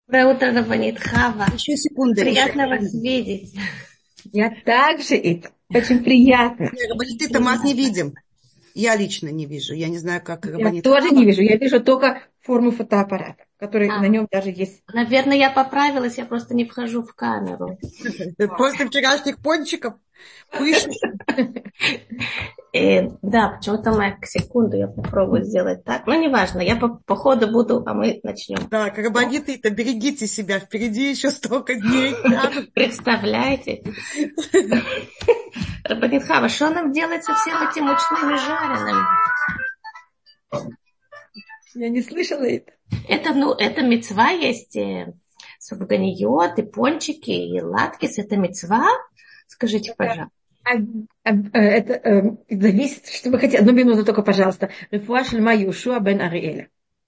Доброе утро, Рабанит Хава. Еще секунду. Приятно вас видеть. Я также, и очень приятно. Рабанит Тамас не видим. Я лично не вижу. Я не знаю, как Я Рабанит тоже Хава. не вижу. Я вижу только форму фотоаппарата, который на нем даже есть. Наверное, я поправилась, я просто не вхожу в камеру. После вчерашних пончиков. Пышных. Да, почему-то секунду я попробую сделать так. Но неважно, я по ходу буду, а мы начнем. Так, Рабаниты-то берегите себя. Впереди еще столько дней. Представляете? Рабанит Хава, что нам делать со всем этим мучным и жареным? Я не слышала это. Это мицва есть. Субганиот, и пончики, и латкис. Это мицва? Скажите, пожалуйста. Это зависит, что вы хотите. Одну минуту только, пожалуйста. Рефуа шельма Йошуа бен Ариэля.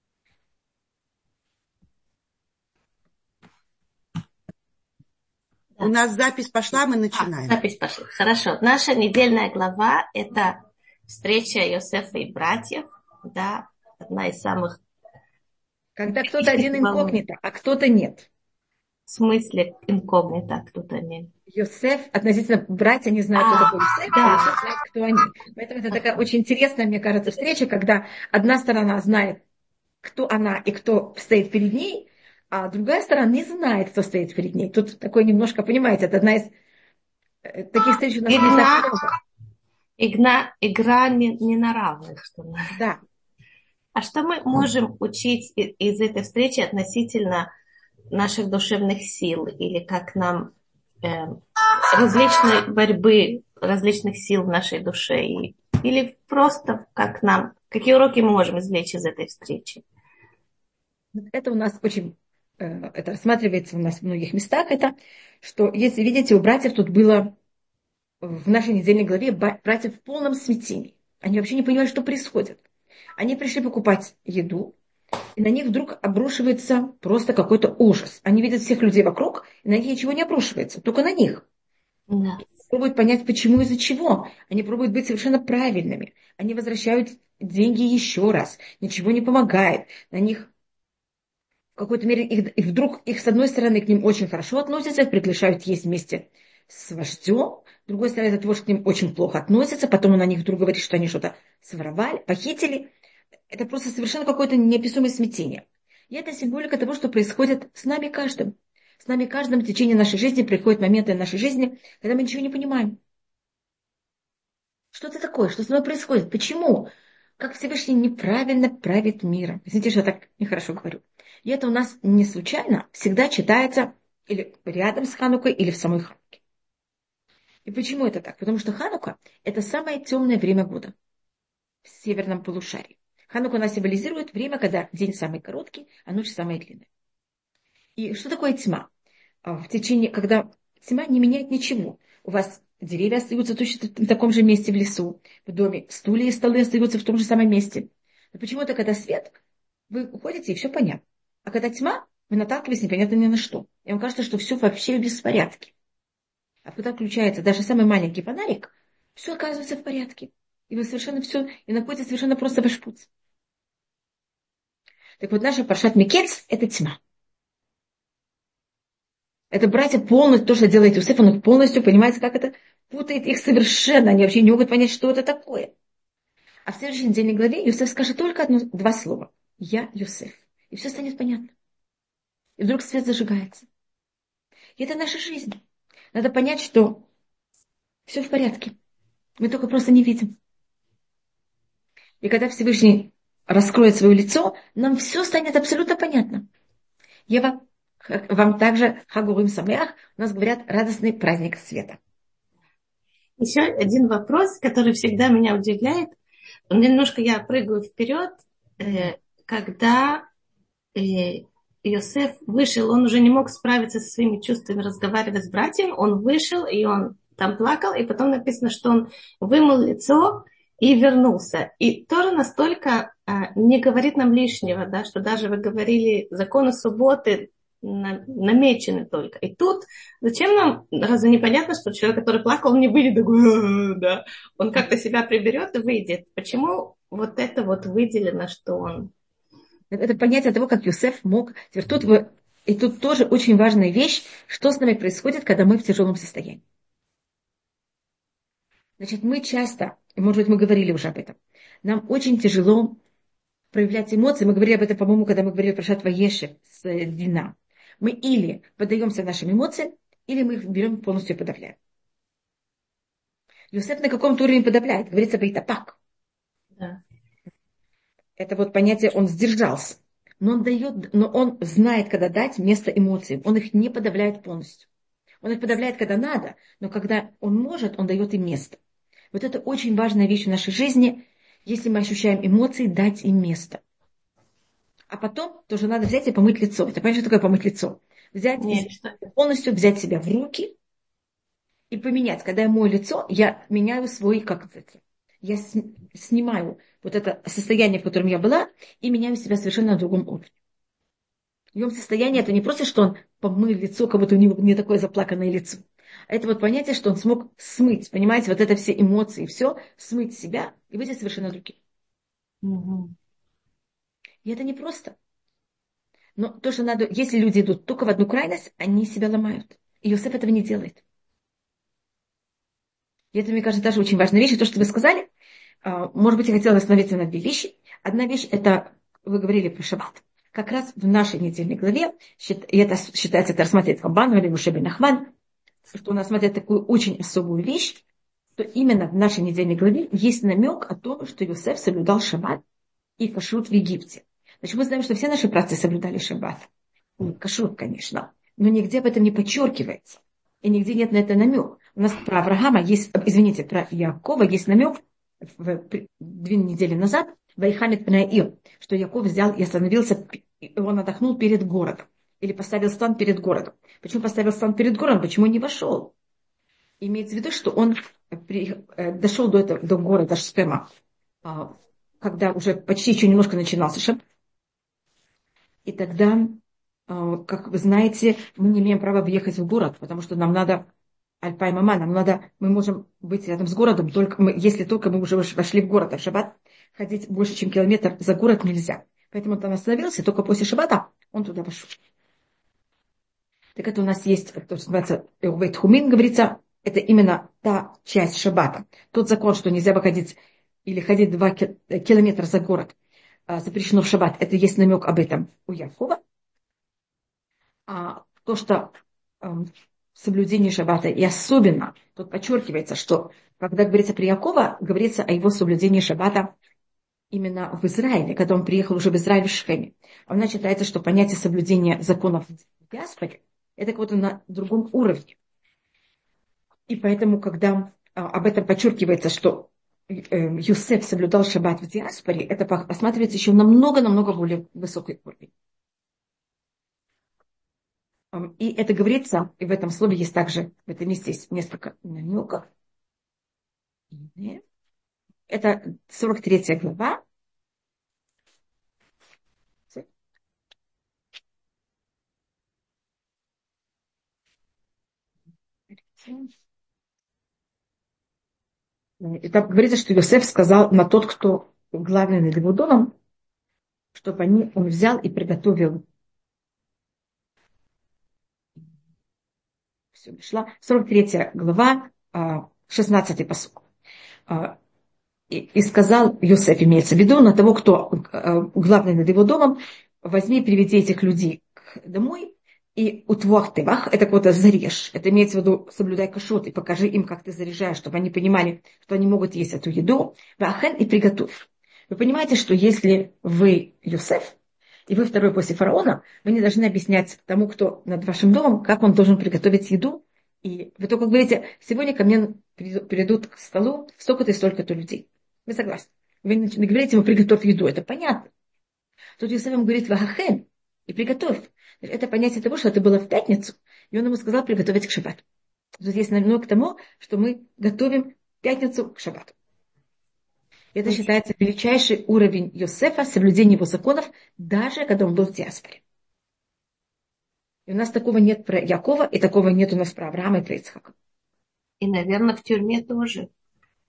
У нас запись пошла, мы начинаем. Запись пошла. Хорошо. Наша недельная глава – это встреча Йосефа и братьев. Да, одна из самых... Когда кто-то один инкогнито, а кто-то нет. В смысле инкогнито, а кто-то нет? Йосеф, относительно братья не знают, кто такой Йосеф, да. а Йосеф знает, кто они. Поэтому это такая очень интересная, мне кажется, встреча, когда одна сторона знает, кто она и кто стоит перед ней, а другая сторона не знает, кто стоит перед ней. Тут такое немножко, понимаете, это одна из таких встреч у нас не так много. Игра не на равных, что ли? Да. А что мы можем учить из этой встречи относительно наших душевных сил? Или как нам различной борьбы, различных сил в нашей душе? Или просто как нам, какие уроки мы можем извлечь из этой встречи? Это у нас очень, это рассматривается у нас в многих местах, это, что, если видите, у братьев тут было в нашей недельной главе братья в полном смятении. Они вообще не понимают, что происходит. Они пришли покупать еду, и на них вдруг обрушивается просто какой-то ужас. Они видят всех людей вокруг, и на них ничего не обрушивается, только на них. Да. Пробуют понять, почему, из-за чего. Они пробуют быть совершенно правильными. Они возвращают деньги еще раз. Ничего не помогает. На них в какой-то мере, и вдруг их, с одной стороны, к ним очень хорошо относятся, приглашают есть вместе с вождем, с другой стороны, этот вождь к ним очень плохо относится, потом он на них вдруг говорит, что они что-то своровали, похитили. Это просто совершенно какое-то неописуемое смятение. И это символика того, что происходит с нами каждым. С нами каждым в течение нашей жизни приходят моменты в нашей жизни, когда мы ничего не понимаем. Что это такое? Что с нами происходит? Почему? Как Всевышний неправильно правит миром. Извините, что я так нехорошо говорю. И это у нас не случайно всегда читается или рядом с Ханукой, или в самой Хануке. И почему это так? Потому что Ханука – это самое темное время года в северном полушарии. Ханука она символизирует время, когда день самый короткий, а ночь самая длинная. И что такое тьма? В течение, когда тьма не меняет ничего. У вас деревья остаются точно в таком же месте в лесу, в доме, стулья и столы остаются в том же самом месте. Но почему-то, когда свет, вы уходите, и все понятно. А когда тьма, вы наталкиваетесь непонятно ни на что. И вам кажется, что все вообще в беспорядке. А когда включается даже самый маленький фонарик, все оказывается в порядке. И вы совершенно все, и находитесь совершенно просто ваш путь. Так вот, наша Паршат Микец – это тьма. Это братья полностью, то, что делает Иосиф, он полностью понимает, как это путает их совершенно. Они вообще не могут понять, что это такое. А в следующей недельной главе Иосиф скажет только два слова. Я Иосиф. И все станет понятно. И вдруг свет зажигается. И это наша жизнь. Надо понять, что все в порядке. Мы только просто не видим. И когда Всевышний раскроет свое лицо, нам все станет абсолютно понятно. Я вам также Хагурим Самеах, у нас говорят радостный праздник света. Еще один вопрос, который всегда меня удивляет. Немножко я прыгаю вперед. Когда Йосеф вышел, он уже не мог справиться со своими чувствами, разговаривать с братьями. Он вышел, и он там плакал, и потом написано, что он вымыл лицо и вернулся. И тоже настолько не говорит нам лишнего, да, что даже вы говорили, законы субботы намечены только. И тут зачем нам, разве непонятно, что человек, который плакал, он не выйдет, такой, да, он как-то себя приберет и выйдет. Почему вот это вот выделено, что он... Это понятие того, как Йосеф мог... Теперь тут вы И тут тоже очень важная вещь, что с нами происходит, когда мы в тяжелом состоянии. Значит, мы часто, может быть, мы говорили уже об этом, нам очень тяжело проявлять эмоции. Мы говорили об этом, по-моему, когда мы говорили про Шат Ваеши с Дина. Мы или поддаемся нашим эмоциям, или мы их берем полностью и подавляем. Йосеф на каком-то уровне подавляет. Говорится бейтапак. Да. Это вот понятие, он сдержался. Но он знает, когда дать место эмоциям. Он их не подавляет полностью. Он их подавляет, когда надо, но когда он может, он дает им место. Вот это очень важная вещь в нашей жизни. Если мы ощущаем эмоции, дать им место. А потом тоже надо взять и помыть лицо. Ты понимаешь, что такое помыть лицо? Взять Нет, что... полностью взять себя в руки и поменять. Когда я мою лицо, я меняю свой, как это, я снимаю вот это состояние, в котором я была, и меняю себя совершенно на другом уровне. В его состоянии это не просто, что он помыл лицо, как будто у него не такое заплаканное лицо. А это вот понятие, что он смог смыть, понимаете, вот это все эмоции, все, смыть себя и быть совершенно другим. Мгм. И это не просто. Но то, что надо, если люди идут только в одну крайность, они себя ломают. И Йосеф этого не делает. И это, мне кажется, даже очень важная вещь. И то, что вы сказали, может быть, я хотела остановиться на две вещи. Одна вещь, это вы говорили про шаббат. Как раз в нашей недельной главе, и это считается, это рассматривает Рамбан или Муше бен Нахман, что у нас смотрят такую очень особую вещь, что именно в нашей недельной главе есть намек о том, что Йосеф соблюдал шаббат и кашрут в Египте. Значит, мы знаем, что все наши праотцы соблюдали шаббат. Кашрут, конечно, но нигде об этом не подчеркивается. И нигде нет на это намек. У нас про Авраама есть, извините, про Якова есть намек 2 недели назад, Вайхамит Пнаир, что Яков взял и остановился, он отдохнул перед городом. Или поставил стан перед городом. Почему поставил стан перед городом? Почему не вошел? Имеется в виду, что он дошел до города Шпема, когда уже почти еще немножко начинался шаббат. И тогда, как вы знаете, мы не имеем права въехать в город, потому что нам надо Альпай Мама, мы можем быть рядом с городом, если только мы уже вошли в город. А в шаббат ходить больше, чем километр за город нельзя. Поэтому он там остановился, только после шаббата он туда вошел. Так это у нас есть, то, что называется, Вейтхумин, говорится, это именно та часть шаббата. Тот закон, что нельзя выходить или ходить 2 километра за город, запрещено в шаббат. Это есть намек об этом у Якова. А то, что соблюдение шаббата, и особенно тут подчеркивается, что когда говорится про Якова, говорится о его соблюдении шаббата именно в Израиле, когда он приехал уже в Израиль в Шхеме. А у нас считается, что понятие соблюдения законов в диаспоре это как-то на другом уровне. И поэтому, когда об этом подчеркивается, что Юсеф соблюдал шаббат в диаспоре, это осматривается еще намного более высокий уровень. И это говорится, и в этом слове есть также, в этом месте есть несколько намеков. Это 43 глава. И там говорится, что Йосеф сказал на тот, кто главный над его домом, чтобы он взял и приготовил. Все, шла 43 глава, 16 пасук. И сказал Йосеф, имеется в виду, на того, кто главный над его домом, возьми и приведи этих людей домой, и утвох тывах, это кого-то зарежь. Это имеется в виду, соблюдай кашрут, и покажи им, как ты заряжаешь, чтобы они понимали, что они могут есть эту еду. Вахен и приготовь. Вы понимаете, что если вы Йосеф, и вы второй после фараона, вы не должны объяснять тому, кто над вашим домом, как он должен приготовить еду. И вы только говорите, сегодня ко мне придут к столу столько-то и столько-то людей. Вы согласны? Вы не говорите ему, приготовь еду, это понятно. Тут Йосеф ему говорит, вахахен, и приготовь. Это понятие того, что это было в пятницу, и он ему сказал приготовить к шаббату. Тут есть намек к тому, что мы готовим пятницу к шаббату. Это считается величайший уровень Йосефа, соблюдения его законов, даже когда он был в диаспоре. И у нас такого нет про Якова, и такого нет у нас про Авраама и про Ицхака. И, наверное, в тюрьме тоже.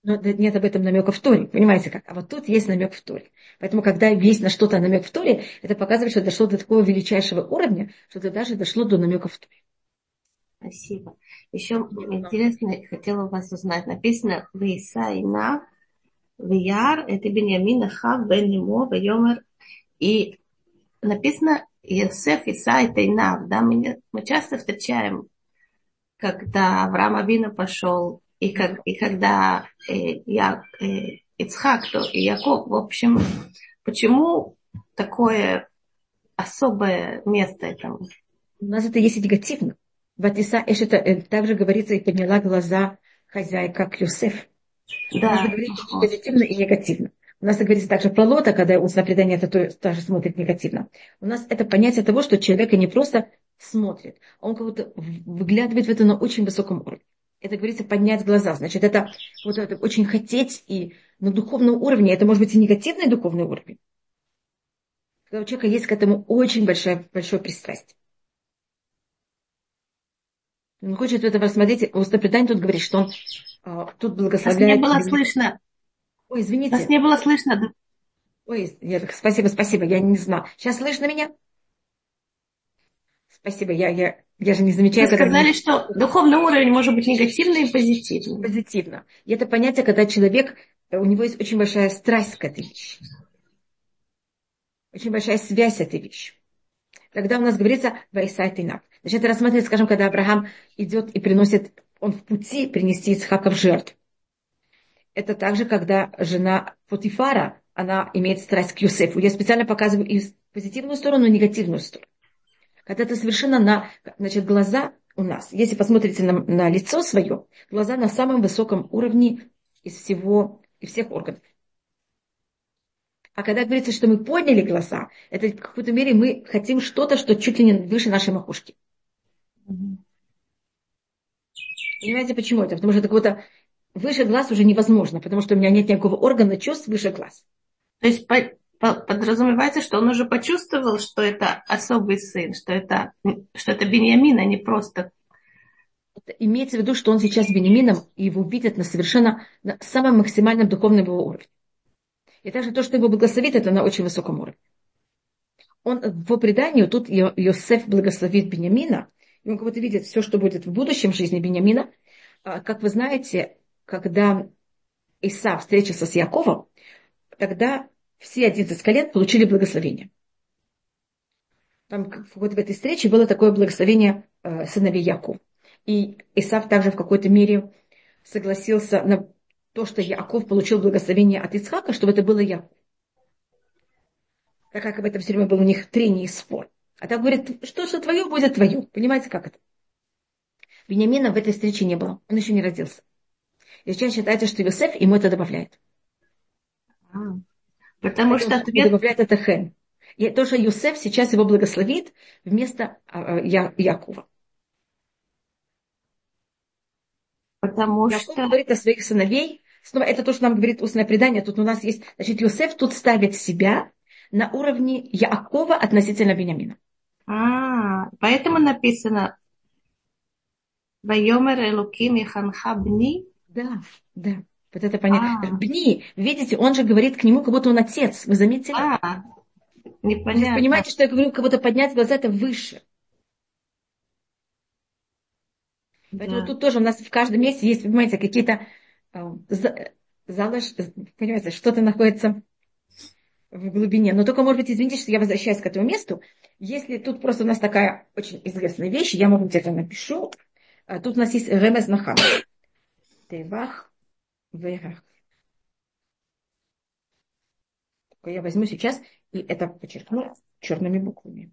Но нет об этом намека в Торе, понимаете как? А вот тут есть намек в Торе. Поэтому, когда есть на что-то намек в Торе, это показывает, что дошло до такого величайшего уровня, что это даже дошло до намека в Торе. Спасибо. Еще интересно, хотела у вас узнать. Написано в Исаина, в Яр, это Беньямин, Хав, Бен Нимо, Йомер. И написано Йосеф, Исай, Тайнав. Да, мы часто встречаем, когда Авраам Авину пошел, и когда Ицхак, то и Яков. В общем, почему такое особое место этому? У нас это есть и негативно. Ватиса Эш, это также говорится, и подняла глаза хозяйка к Юсеф. У нас Да. говорится и позитивно, и негативно. У нас говорится также про Лота, когда устное предание это тоже смотрит негативно. У нас это понятие того, что человек не просто смотрит, а он как будто выглядывает в это на очень высоком уровне. Это говорится поднять глаза. Значит, это вот это очень хотеть и на духовном уровне, это может быть и негативный духовный уровень. Когда у человека есть к этому очень большое пристрастие. Он хочет в это посмотреть. Устное предание тут говорит, что он тут Нас не благословляет. было слышно. Ой, Нас извините. не было слышно. Ой, спасибо, я не знала. Сейчас слышно меня? Спасибо, я же не Вы замечаю, когда мне сказали, что духовный уровень может быть негативный и позитивный. позитивно. И это понятие, когда человек, у него есть очень большая страсть к этой вещи. Очень большая связь с этой вещью. Тогда у нас говорится «Вайсай тейнав». Значит, это рассматривается, скажем, когда Авраам идет и приносит, он в пути принести Ицхака в жертву. Это также, когда жена Потифара, она имеет страсть к Юсефу. Я специально показываю и позитивную сторону, и негативную сторону. Когда это совершенно значит, глаза у нас, если посмотрите на лицо свое, глаза на самом высоком уровне из всех органов. А когда говорится, что мы подняли глаза, это в какой-то мере мы хотим что-то, что чуть ли не выше нашей макушки. Понимаете, почему это? Потому что это какое-то выше глаз уже невозможно, потому что у меня нет никакого органа чувств выше глаз. То есть подразумевается, что он уже почувствовал, что это особый сын, что это Беньямин, а не просто. Это имеется в виду, что он сейчас с Беньямином, и его видят на самом максимальном духовном его уровне. И также то, что его благословит, это на очень высоком уровне. Он по преданию, тут Йосеф благословит Беньямина, и он как будто видит все, что будет в будущем жизни Беньямина. Как вы знаете, когда Исав встретился с Яковом, тогда все 11 колен получили благословение. Там вот в этой встрече было такое благословение сыновей Якова. И Исав также в какой-то мере согласился на то, что Яков получил благословение от Ицхака, чтобы это было Яков. Так как об этом все время был у них трение и спор. А так говорит, что твое будет твое. Понимаете, как это? Вениамина в этой встрече не было. Он еще не родился. И сейчас считается, что Йосеф ему это добавляет. Потому Это что он себе ответ. добавляет это хэн. И то, что Йосеф сейчас его благословит вместо Якова. Потому Яков что. говорит о своих сыновей. Снова это то, что нам говорит устное предание. Тут у нас есть, значит, Йосеф тут ставит себя на уровне Яакова относительно Беньямина. Поэтому написано Вайомер Элуким Иханха Бни. Да, да. Вот это понятно. Бни, видите, он же говорит к нему, как будто он отец. Вы заметили? Вы здесь Непонятно. понимаете, что я говорю, как будто поднять глаза это выше. Поэтому Да. тут тоже у нас в каждом месте есть, понимаете, какие-то понимаете, что-то находится в глубине. Но только, может быть, извините, что я возвращаюсь к этому месту. Если тут просто у нас такая очень известная вещь, я, может быть, это напишу. Тут у нас есть ремез нахам. Тевах вегах. Я возьму сейчас и это подчеркну черными буквами.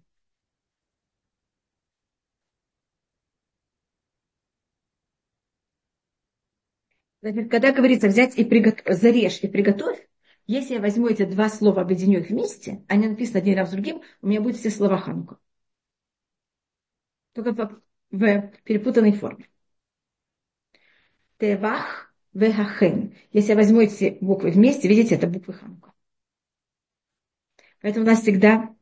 Значит, когда говорится взять и зарежь и приготовь, если я возьму эти два слова, объединю их вместе, они написаны один раз с другим, у меня будут все слова Ханука. Только в перепутанной форме. Тевах вехахен. Если я возьму эти буквы вместе, видите, это буквы Ханука. Поэтому у нас всегда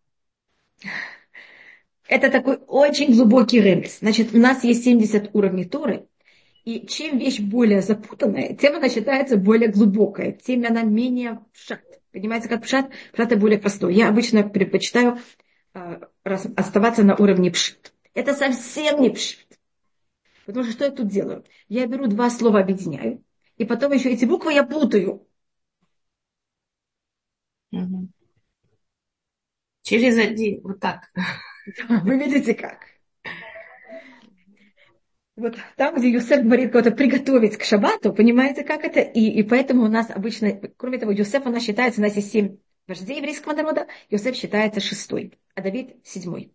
это такой очень глубокий ремес. Значит, у нас есть 70 уровней Торы, И чем вещь более запутанная, тем она считается более глубокой, тем она менее пшат. Понимаете, как пшат? Пшат более простой. Я обычно предпочитаю оставаться на уровне пшат. Это совсем не пшат. Потому что я тут делаю? Я беру два слова, объединяю, и потом еще эти буквы я путаю. Мгм. Через один, вот так. Вы видите как? Вот там, где Юсеф говорит кого-то приготовить к шаббату, понимаете, как это? И поэтому у нас обычно, кроме того, Юсеф, у нас считается, у нас есть 7 вождей еврейского народа, Юсеф считается шестой, а Давид седьмой.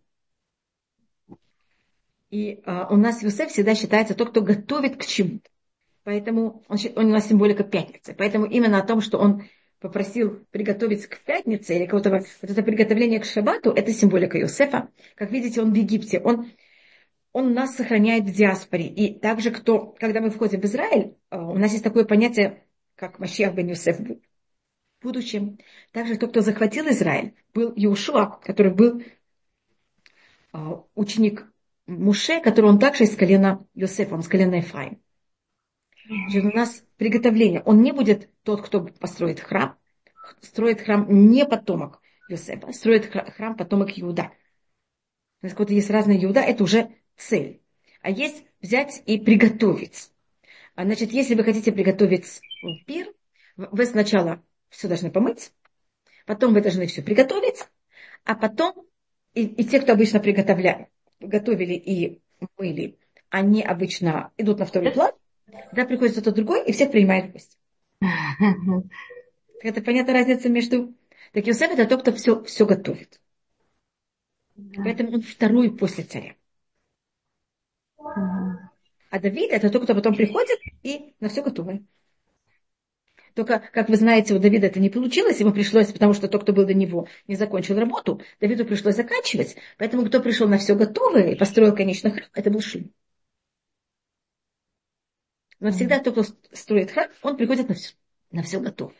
И у нас Юсеф всегда считается тот, кто готовит к чему-то. Поэтому он у нас символика пятницы. Поэтому именно о том, что он попросил приготовить к пятнице, или кого-то, вот это приготовление к шаббату, это символика Юсефа. Как видите, он в Египте, он нас сохраняет в диаспоре. И также, когда мы входим в Израиль, у нас есть такое понятие, как Машиах бен Йосеф был в будущем. Также тот, кто захватил Израиль, был Иошуа, который был ученик Муше, который он также из колена Йосефа, он из колена Ефраим. Значит, у нас приготовление. Он не будет тот, кто построит храм. Строит храм не потомок Йосефа, строит храм потомок Иуда. Если вот есть разные Иуда, это уже цель. А есть взять и приготовить. Значит, если вы хотите приготовить пир, вы сначала все должны помыть, потом вы должны все приготовить, а потом и те, кто обычно готовили и мыли, они обычно идут на второй план, когда приходит кто-то другой и всех принимает в гости. Это понятна разница между... Так Йосеф это тот, кто все готовит. Поэтому он второй после царя. А Давид это тот, кто потом приходит и на все готовое. Только, как вы знаете, у Давида это не получилось, ему пришлось, потому что тот, кто был до него, не закончил работу, Давиду пришлось заканчивать. Поэтому кто пришел на все готовое и построил конечный храм, это был Шлум. Но всегда тот, кто строит храм, он приходит на все готовое.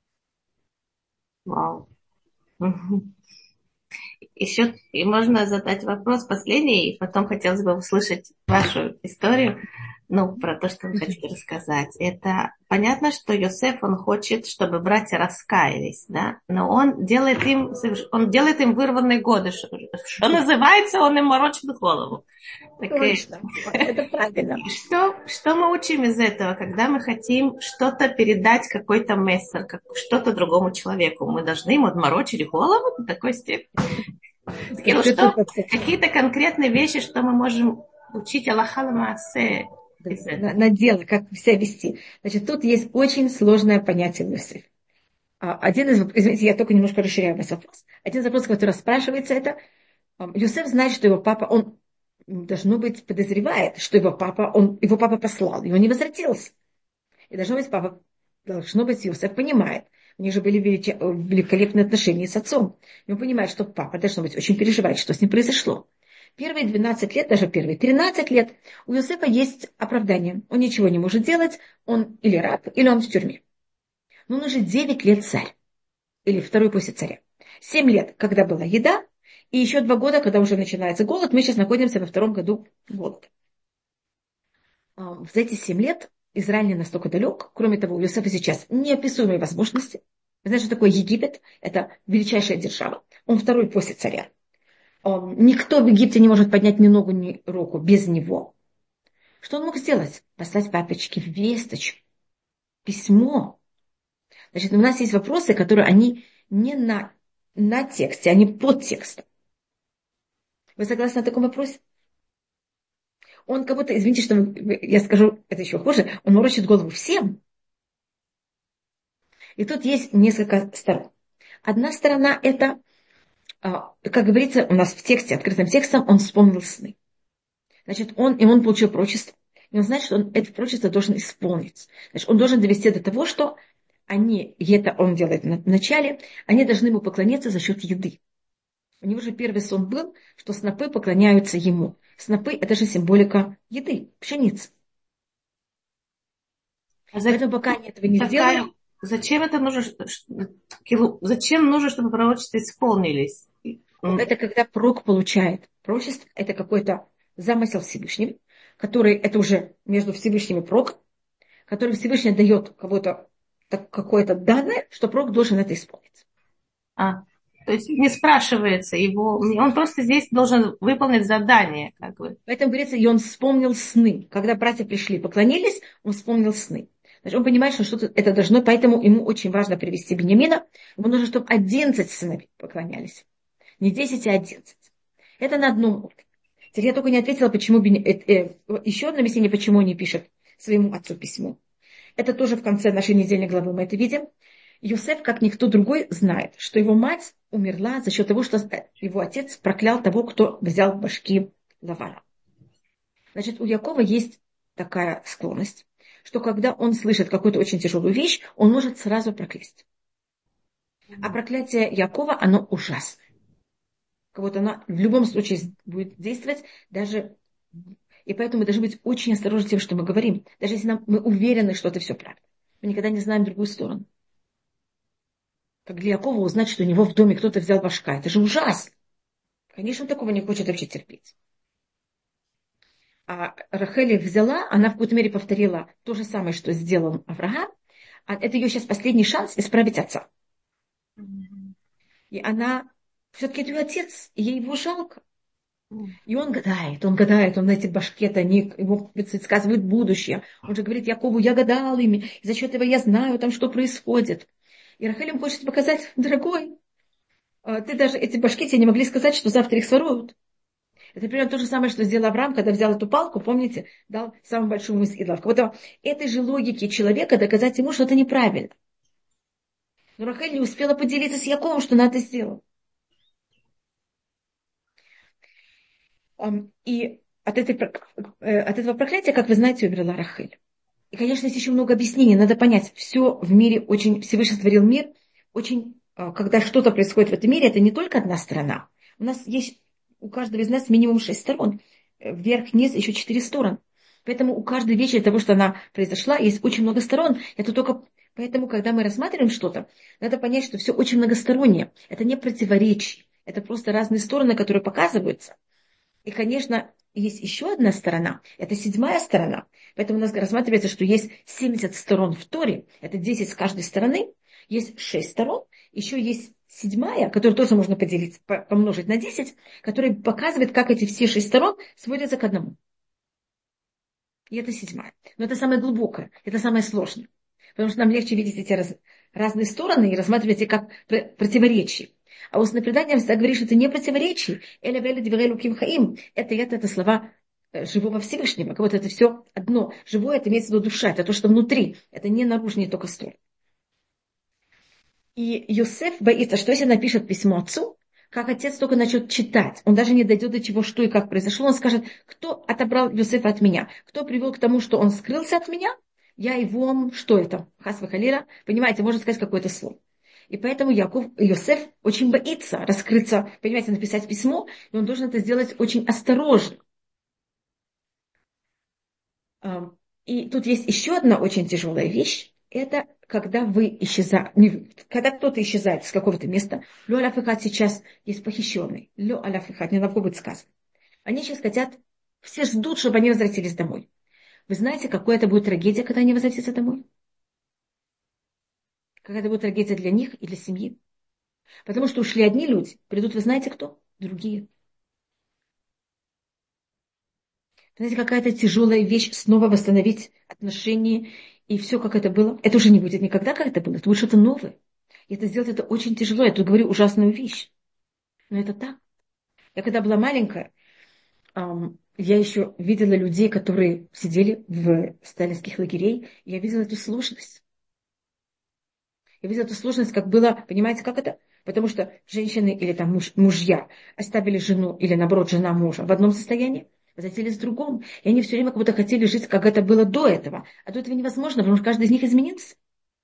Вау. Мгм. Еще и можно задать вопрос последний, и потом хотелось бы услышать вашу историю, ну, про то, что вы хотите рассказать. Это понятно, что Йосеф, он хочет, чтобы братья раскаялись, да, но он делает им вырванные годы, что называется, он им морочит голову. Так, Точно, это правильно. что мы учим из этого, когда мы хотим что-то передать, какой-то мессер, что-то другому человеку? Мы должны ему отморочить голову до такой степени? Какие-то конкретные вещи, что мы можем учить Аллаха ла-маасе из этого? На дело, как себя вести. Значит, тут есть очень сложное понятие Йосеф. Извините, я только немножко расширяю ваш вопрос. Один из вопросов, который спрашивается, это Йосеф знает, что его папа, он должно быть подозревает, что его папа послал, и он не возвратился. И должно быть Йосеф понимает. У них же были великолепные отношения с отцом. И он понимает, что папа должно быть очень переживает, что с ним произошло. Первые 12 лет, даже первые 13 лет у Йосефа есть оправдание. Он ничего не может делать, он или раб, или он в тюрьме. Но он уже 9 лет царь. Или второй после царя. 7 лет, когда была еда, и еще 2 года, когда уже начинается голод. Мы сейчас находимся во втором году голода. За эти 7 лет Израиль не настолько далек. Кроме того, у Йосефа сейчас неописуемые возможности. Вы знаете, что такое Египет? Это величайшая держава. Он второй после царя. Никто в Египте не может поднять ни ногу, ни руку без него. Что он мог сделать? Послать папочке весточку, письмо. Значит, у нас есть вопросы, которые они не на тексте, они под текстом. Вы согласны на таком вопросе? Он как будто, извините, что я скажу, это еще хуже, он морочит голову всем. И тут есть несколько сторон. Одна сторона это, как говорится, у нас в тексте, открытым текстом, он вспомнил сны. Значит, он получил пророчество. И он знает, что он это пророчество должен исполнить. Значит, он должен довести до того, что и это он делает в начале, они должны ему поклоняться за счет еды. У него же первый сон был, что снопы поклоняются ему. Снопы – это же символика еды, пшеницы. Поэтому пока они этого не сделали... Зачем это нужно? Зачем нужно, чтобы пророчества исполнились? Это когда пророк получает пророчество, это какой-то замысел Всевышнего, который это уже между Всевышним и пророком, который Всевышний дает кого-то какое-то данное, что пророк должен это исполнить. А, то есть не спрашивается его, он просто здесь должен выполнить задание, как бы. Поэтому говорится, и он вспомнил сны. Когда братья пришли, поклонились, он вспомнил сны. Значит, он понимает, что что-то это должно, поэтому ему очень важно привести Беньямина. Ему нужно, чтобы 11 сыновей поклонялись. Не 10, а 11. Это на одном уровне. Теперь я только не ответила, почему еще одно объяснение, почему он не пишет своему отцу письмо. Это тоже в конце нашей недельной главы мы это видим. Йосеф, как никто другой, знает, что его мать умерла за счет того, что его отец проклял того, кто взял башки Лавана. Значит, у Якова есть такая склонность, что когда он слышит какую-то очень тяжелую вещь, он может сразу проклясть. А проклятие Якова, оно ужасное. Как оно в любом случае будет действовать, даже... И поэтому мы должны быть очень осторожны тем, что мы говорим. Даже если мы уверены, что это все правда. Мы никогда не знаем другую сторону. Как для Якова узнать, что у него в доме кто-то взял башка. Это же ужасно. Конечно, он такого не хочет вообще терпеть. А Рахель взяла, она в какой-то мере повторила то же самое, что сделал Авраам. А это ее сейчас последний шанс исправить отца. И она, все-таки это ее отец, и ей его жалко. И он гадает, он на эти башкеты, они ему предсказывают будущее. Он же говорит Якову, я гадал ими, и за счет этого я знаю там, что происходит. И Рахель ему хочет показать, дорогой, ты даже эти башки тебе не могли сказать, что завтра их своруют. Это примерно то же самое, что сделал Авраам, когда взял эту палку, помните, дал самому большому из идолов. Вот этой же логике человека доказать ему, что это неправильно. Но Рахель не успела поделиться с Яковом, что она это сделала. И от этого проклятия, как вы знаете, умерла Рахель. И, конечно, есть еще много объяснений. Надо понять, все в мире очень, Всевышний сотворил мир, очень, когда что-то происходит в этом мире, это не только одна сторона. У нас есть у каждого из нас минимум 6 сторон. Вверх, вниз, еще 4 стороны. Поэтому у каждой вещи того, что она произошла, есть очень много сторон. Это только поэтому, когда мы рассматриваем что-то, надо понять, что все очень многостороннее. Это не противоречие. Это просто разные стороны, которые показываются. И, конечно, есть еще одна сторона. Это 7-я сторона. Поэтому у нас рассматривается, что есть 70 сторон в Торе. Это 10 с каждой стороны. Есть 6 сторон. Еще есть 7-я, которую тоже можно поделить, помножить на 10, которая показывает, как эти все 6 сторон сводятся к одному. И это 7-я. Но это самое глубокое. Это самое сложное. Потому что нам легче видеть эти разные стороны и рассматривать их как противоречия. А устное предание всегда говорит, что это не противоречие. Это слова живого Всевышнего. Как будто это все одно. Живое, это имеется в виду душа. Это то, что внутри. Это не наружнее только стороны. И Йосеф боится, что если напишет письмо отцу, как отец только начнет читать, он даже не дойдет до чего, что и как произошло, он скажет, кто отобрал Йосефа от меня, кто привел к тому, что он скрылся от меня, я его, что это, хасва халира, понимаете, можно сказать какое-то слово. И поэтому Йосеф очень боится раскрыться, понимаете, написать письмо, и он должен это сделать очень осторожно. И тут есть еще одна очень тяжелая вещь. Это когда когда кто-то исчезает с какого-то места. Лё аляфихат сейчас есть похищенный. Лё аляфихат, не должно быть сказано. Они сейчас хотят, все ждут, чтобы они возвратились домой. Вы знаете, какая это будет трагедия, когда они возвратятся домой? Какая это будет трагедия для них и для семьи? Потому что ушли одни люди, придут, вы знаете кто? Другие. Знаете, какая-то тяжелая вещь снова восстановить отношения и все, как это было. Это уже не будет никогда, как это было. Это будет что-то новое. И это сделать это очень тяжело. Я тут говорю ужасную вещь. Но это так. Я когда была маленькая, я еще видела людей, которые сидели в сталинских лагерей. И я видела эту сложность. Я видела эту сложность, как было, понимаете, как это? Потому что женщины или там мужья оставили жену, или наоборот, жена мужа в одном состоянии, возвратились в другом. И они все время как будто хотели жить, как это было до этого. А до этого невозможно, потому что каждый из них изменился.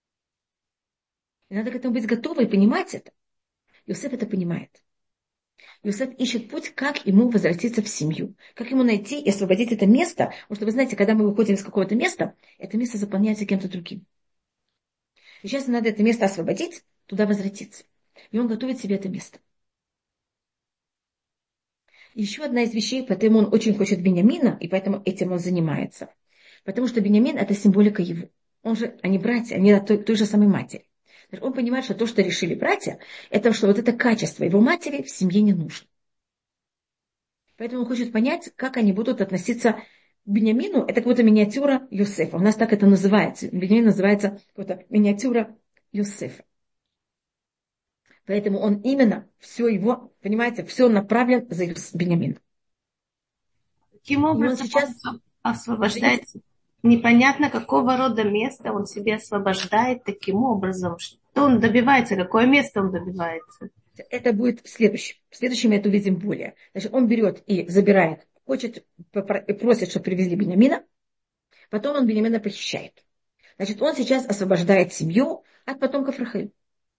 И надо к этому быть готовой и понимать это. Иосиф это понимает. Иосиф ищет путь, как ему возвратиться в семью. Как ему найти и освободить это место. Потому что вы знаете, когда мы выходим из какого-то места, это место заполняется кем-то другим. И сейчас надо это место освободить, туда возвратиться. И он готовит себе это место. Еще одна из вещей, поэтому он очень хочет Биньямина, и поэтому этим он занимается. Потому что Биньямин – это символика его. Он же, они братья, они от той же самой матери. Он понимает, что то, что решили братья, это что вот это качество его матери в семье не нужно. Поэтому он хочет понять, как они будут относиться к Биньямину. Это как будто миниатюра Йосефа. У нас так это называется. Биньямин называется как миниатюра Йосефа. Поэтому он именно все его, понимаете, все направлен за Биньямином. Каким И он образом сейчас, он освобождается? Непонятно, какого рода место он себе освобождает таким образом. Что он добивается, какое место он добивается? это будет в следующем. В следующем мы это увидим более. Значит, он берет и забирает, хочет, просит, чтобы привезли Биньямина, потом он Биньямина похищает. Значит, он сейчас освобождает семью от потомков Рахель.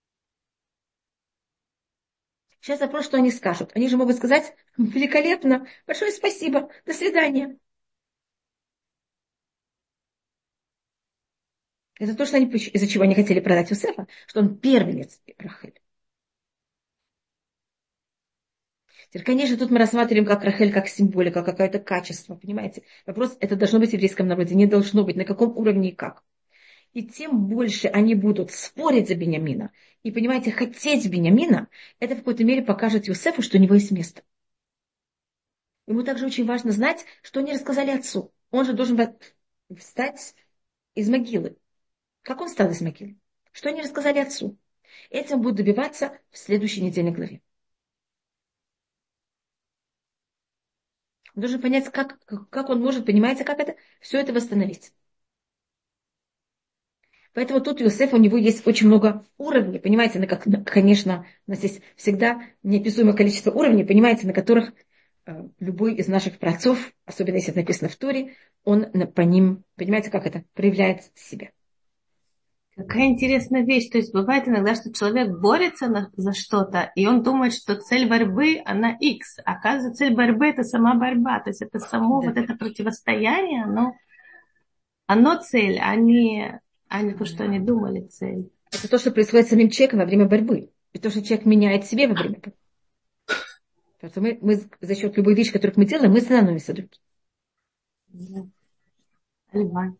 Сейчас вопрос, что они скажут. Они же могут сказать: великолепно, большое спасибо, до свидания. Это то, что они, из-за чего они хотели продать Юсефа, что он первенец Рахель. Теперь, конечно, тут мы рассматриваем как Рахель, как символика, какое-то качество, понимаете? Вопрос, это должно быть в еврейском народе, не должно быть, на каком уровне и как. И тем больше они будут спорить за Биньямина, и, понимаете, хотеть Биньямина, это в какой-то мере покажет Юсефу, что у него есть место. Ему также очень важно знать, что они рассказали отцу. Он же должен встать из могилы. Как он встал из могилы? Что они рассказали отцу? Этим будут добиваться в следующей недельной главе. Он должен понять, как он может, понимаете, как это, все это восстановить. Поэтому тут Иосиф, у него есть очень много уровней, понимаете, конечно, у нас есть всегда неописуемое количество уровней, понимаете, на которых любой из наших праотцов, особенно если это написано в Торе, он по ним, понимаете, как это проявляет себя. Какая интересная вещь. То есть бывает иногда, что человек борется за что-то, и он думает, что цель борьбы, она X. Оказывается, цель борьбы – это сама борьба. То есть это само Да. вот это противостояние, оно цель, а не то, что они думали цель. Это то, что происходит с самим человеком во время борьбы. И то, что человек меняет себе во время борьбы. Потому что мы за счет любой вещи, которую мы делаем, мы становимся другими. Да.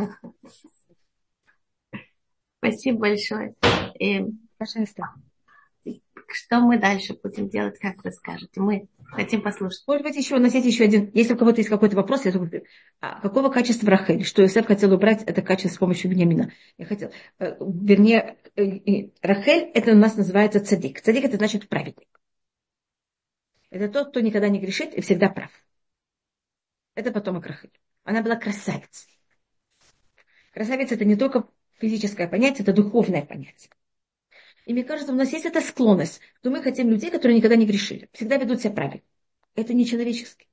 Спасибо большое. И Пожалуйста. что мы дальше будем делать, как вы скажете? Мы хотим послушать. Может быть, еще у нас есть еще один. Если у кого-то есть какой-то вопрос, я думаю, какого качества Рахель? Что Иосиф хотел убрать это качество с помощью Биньямина. Я хотел, вернее, Рахель, это у нас называется цадик. Цадик это значит праведник. Это тот, кто никогда не грешит и всегда прав. Это потомок Рахель. Она была красавицей. Красавица это не только физическое понятие, это духовное понятие. И мне кажется, у нас есть эта склонность, что мы хотим людей, которые никогда не грешили, всегда ведут себя правильно. Это не человечески.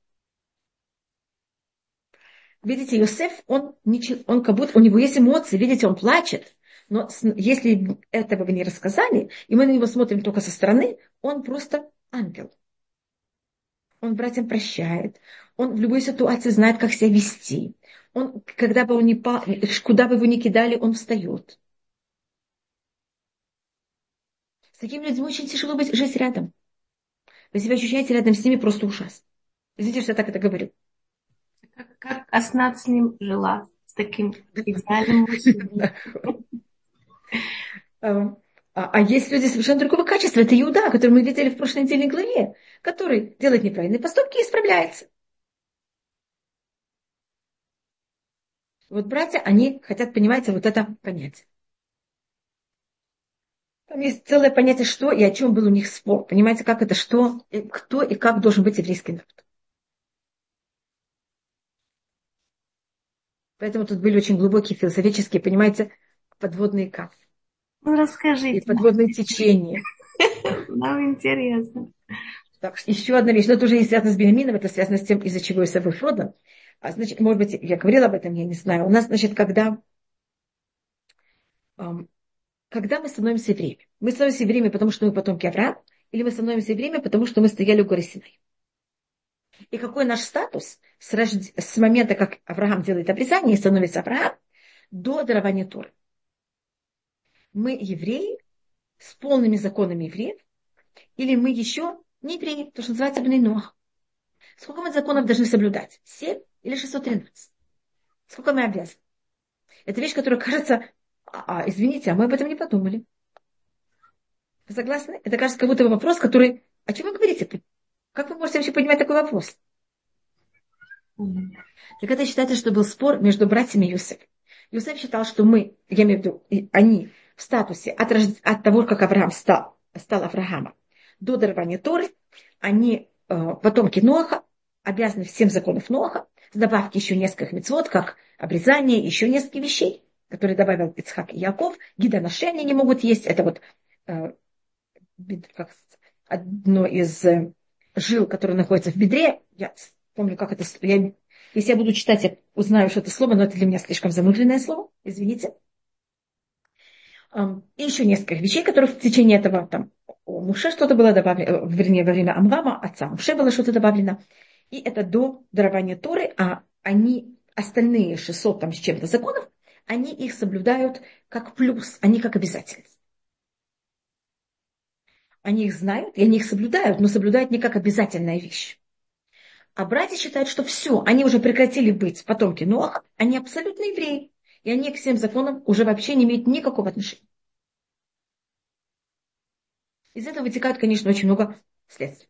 Видите, Йосеф, он как будто, у него есть эмоции, видите, он плачет, но если этого вы не рассказали, и мы на него смотрим только со стороны, он просто ангел. Он братьям прощает, он в любой ситуации знает, как себя вести. Он, когда бы он ни куда бы его ни кидали, он встает. С такими людьми очень тяжело жить рядом. Вы себя ощущаете рядом с ними просто ужасно. Видите, что я так это говорю? Как Аснат с ним жила, с таким идеальным мужчиной. А есть люди совершенно другого качества. Это Иуда, который мы видели в прошлой недельной главе, который делает неправильные поступки и исправляется. Вот братья, они хотят, понимаете, вот это понятие. Там есть целое понятие, что и о чем был у них спор. Понимаете, как это, что, и кто и как должен быть еврейский народ. Поэтому тут были очень глубокие философические, понимаете, подводные камни. Ну, И расскажите. подводные течения. Нам интересно. Так, еще одна вещь, но это уже не связано с Беньямином, это связано с тем, из-за чего Исав был продан. Значит, может быть, я говорила об этом, я не знаю. У нас, значит, когда мы становимся евреями? Мы становимся евреями, потому что мы потомки Авраама, или мы становимся евреями, потому что мы стояли у горы Синай? И какой наш статус с момента, как Авраам делает обрезание и становится Авраам, до дарования Торы? Мы евреи с полными законами евреев, или мы еще не евреи, то, что называется Бней Ноах? Сколько мы законов должны соблюдать? 7 или 613? Сколько мы обязаны? Это вещь, которая кажется, извините, а мы об этом не подумали. Вы согласны? Это кажется, как будто вопрос, который... О чем вы говорите? Как вы можете вообще понимать такой вопрос? Так это считается, что был спор между братьями Юсеф. Юсеф считал, что мы, я имею в виду, они в статусе от того, как Авраам стал Авраамом, до дарования Торы, они, потомки Ноаха, обязаны всем законам Ноаха, с добавки еще нескольких мицвот, как обрезание, еще несколько вещей, которые добавил Ицхак и Яков. Гидоношения не могут есть. Это вот одно из жил, которое находится в бедре. Я помню, как это... Если я буду читать, я узнаю, что это слово, но это для меня слишком замыленное слово. Извините. И еще несколько вещей, которые в течение этого, там, у Муше что-то было добавлено, вернее, во время Амрама, отца Муше было что-то добавлено. И это до дарования Торы, а они, остальные 600 там с чем-то законов, они их соблюдают как плюс, они как обязательность. Они их знают, и они их соблюдают, но соблюдают не как обязательная вещь. А братья считают, что все, они уже прекратили быть потомки Ноаха, они абсолютно евреи. И они к всем законам уже вообще не имеют никакого отношения. Из этого вытекает, конечно, очень много следствий.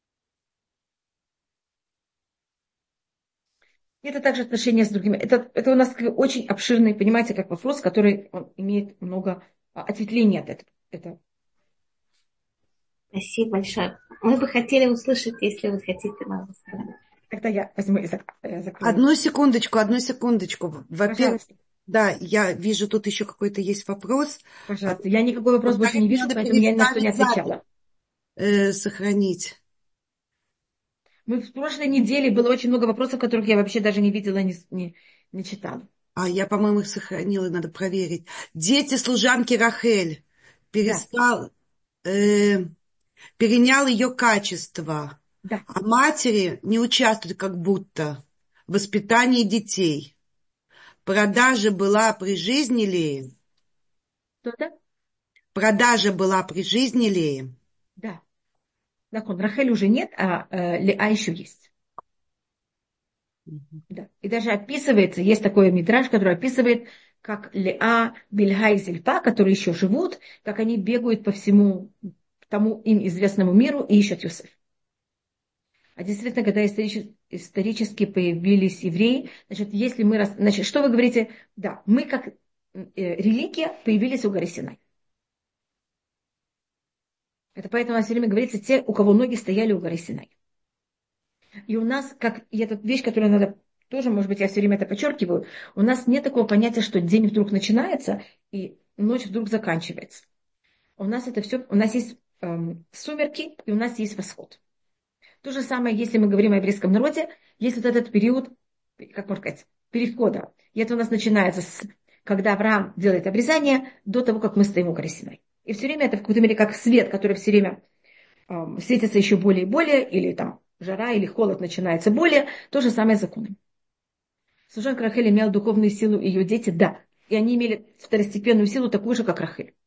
И это также отношения с другими. Это у нас очень обширный, понимаете, как вопрос, который он имеет много ответвлений от этого. Спасибо большое. Мы бы хотели услышать, если вы хотите, нам сказать. Тогда я возьму и закрою. Одну секундочку. Во-первых, Пожалуйста. да, я вижу, тут еще какой-то есть вопрос. Пожалуйста. Я никакой вопрос больше не вижу, поэтому я ни на что не отвечала. Сохранить. Мы в прошлой неделе было очень много вопросов, которых я вообще даже не видела, не читала. Я, по-моему, их сохранила, надо проверить. Дети служанки Рахель. Перенял ее качество. Да. А матери не участвуют как будто в воспитании детей. Продажа была при жизни Леи. Кто-то? Продажа была при жизни Леи. Да. Рахель уже нет, а Леа еще есть. Да. И даже описывается, есть такой мидраш, который описывает, как Леа, Бильга и Зильпа, которые еще живут, как они бегают по всему тому им известному миру и ищут Юсеф. А действительно, когда исторически появились евреи, значит, что вы говорите? Да, мы как религия появились у горы Синай. Это поэтому у нас все время говорится те, у кого ноги стояли у горы Синай. И у нас, и эта вещь, которую надо тоже, может быть, я все время это подчеркиваю, у нас нет такого понятия, что день вдруг начинается и ночь вдруг заканчивается. У нас это все, у нас есть сумерки и у нас есть восход. То же самое, если мы говорим о еврейском народе, есть вот этот период, как можно сказать, перехода. И это у нас начинается когда Авраам делает обрезание, до того, как мы стоим у горы Синай. И все время это в какой-то мере как свет, который все время светится еще более и более, или там жара или холод начинается более, то же самое с законом. Служанка Рахель имела духовную силу, ее дети, да. И они имели второстепенную силу, такую же, как Рахель.